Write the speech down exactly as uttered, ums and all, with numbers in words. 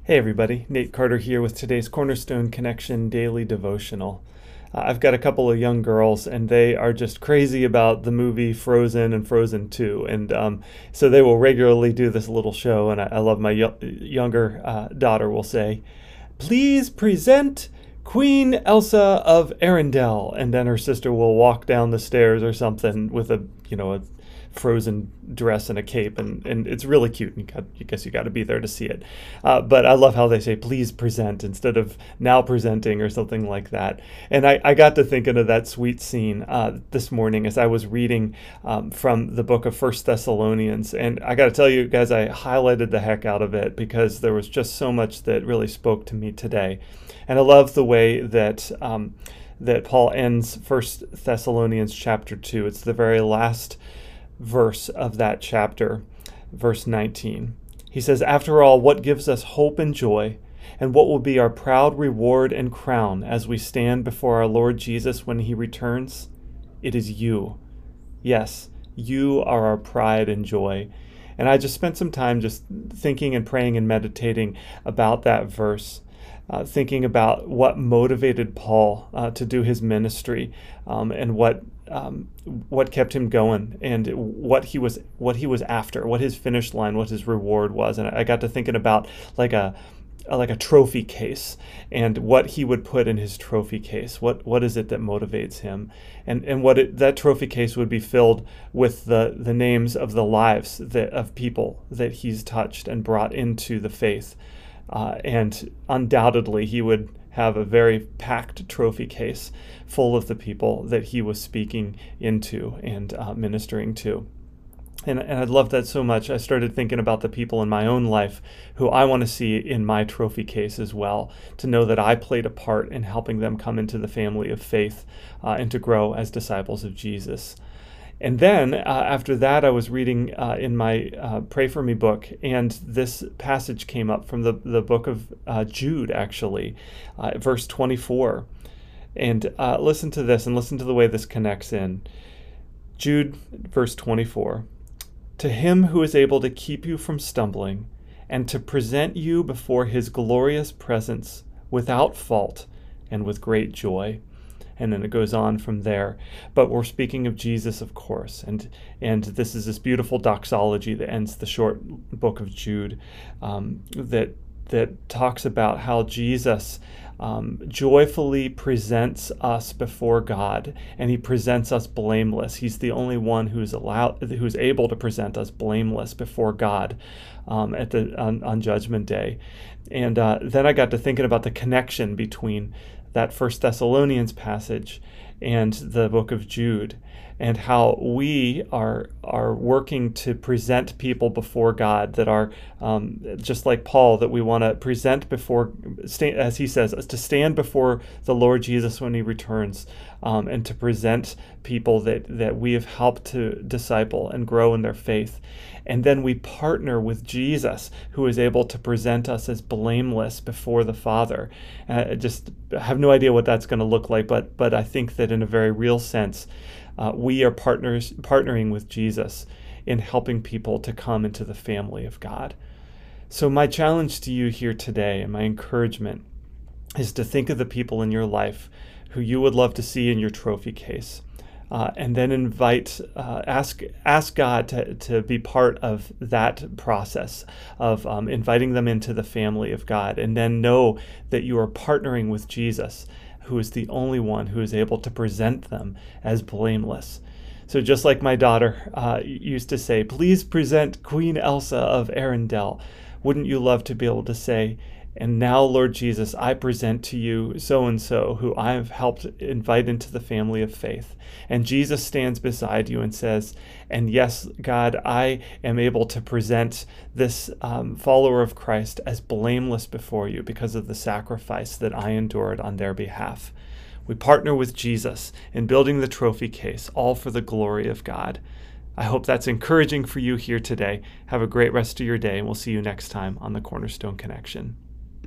Hey everybody, Nate Carter here with today's Cornerstone Connection Daily Devotional. Uh, I've got a couple of young girls and they are just crazy about the movie Frozen and Frozen two. And um, so they will regularly do this little show, and I, I love my yo- younger uh, daughter will say, "Please present Queen Elsa of Arendelle." And then her sister will walk down the stairs or something with a, you know, a frozen dress and a cape, and, and it's really cute. You got, I guess you got to be there to see it. Uh, but I love how they say "please present" instead of "now presenting" or something like that. And I, I got to thinking of that sweet scene uh, this morning as I was reading um, from the book of First Thessalonians. And I got to tell you guys, I highlighted the heck out of it because there was just so much that really spoke to me today. And I love the way that um, that Paul ends First Thessalonians chapter two. It's the very last verse of that chapter, verse nineteen. He says, "After all, what gives us hope and joy, and what will be our proud reward and crown as we stand before our Lord Jesus when he returns? It is you. Yes, you are our pride and joy." And I just spent some time just thinking and praying and meditating about that verse. Uh, thinking about what motivated Paul uh, to do his ministry, um, and what um, what kept him going, and what he was what he was after, what his finish line, what his reward was. And I got to thinking about like a like a trophy case, and what he would put in his trophy case. What what is it that motivates him, and and what it, that trophy case would be filled with the the names of the lives that of people that he's touched and brought into the faith. Uh, and undoubtedly, he would have a very packed trophy case full of the people that he was speaking into and uh, ministering to. And, and I love that so much. I started thinking about the people in my own life who I want to see in my trophy case as well, to know that I played a part in helping them come into the family of faith uh, and to grow as disciples of Jesus. And then uh, after that, I was reading uh, in my uh, Pray For Me book, and this passage came up from the, the book of uh, Jude, actually, uh, verse twenty-four. And uh, listen to this, and listen to the way this connects in. Jude, verse twenty-four. "To him who is able to keep you from stumbling, and to present you before his glorious presence without fault and with great joy." And then it goes on from there. But we're speaking of Jesus, of course. And and this is this beautiful doxology that ends the short book of Jude, um, that that talks about how Jesus um, joyfully presents us before God, and he presents us blameless. He's the only one who's allowed, who's able to present us blameless before God um, at the on, on Judgment Day. And uh, then I got to thinking about the connection between that First Thessalonians passage and the book of Jude, and how we are are working to present people before God that are um, just like Paul, that we want to present before, as he says, to stand before the Lord Jesus when he returns, um, and to present people that, that we have helped to disciple and grow in their faith. And then we partner with Jesus, who is able to present us as blameless before the Father. Uh, I just have no idea what that's going to look like, but but I think that in a very real sense, uh, we are partners partnering with Jesus in helping people to come into the family of God. So my challenge to you here today, and my encouragement, is to think of the people in your life who you would love to see in your trophy case. Uh, and then invite, uh, ask ask God to, to be part of that process of um, inviting them into the family of God. And then know that you are partnering with Jesus, who is the only one who is able to present them as blameless. So just like my daughter uh, used to say, "Please present Queen Elsa of Arendelle," wouldn't you love to be able to say, "And now, Lord Jesus, I present to you so-and-so who I have helped invite into the family of faith." And Jesus stands beside you and says, "And yes, God, I am able to present this um, follower of Christ as blameless before you because of the sacrifice that I endured on their behalf." We partner with Jesus in building the trophy case, all for the glory of God. I hope that's encouraging for you here today. Have a great rest of your day, and we'll see you next time on the Cornerstone Connection.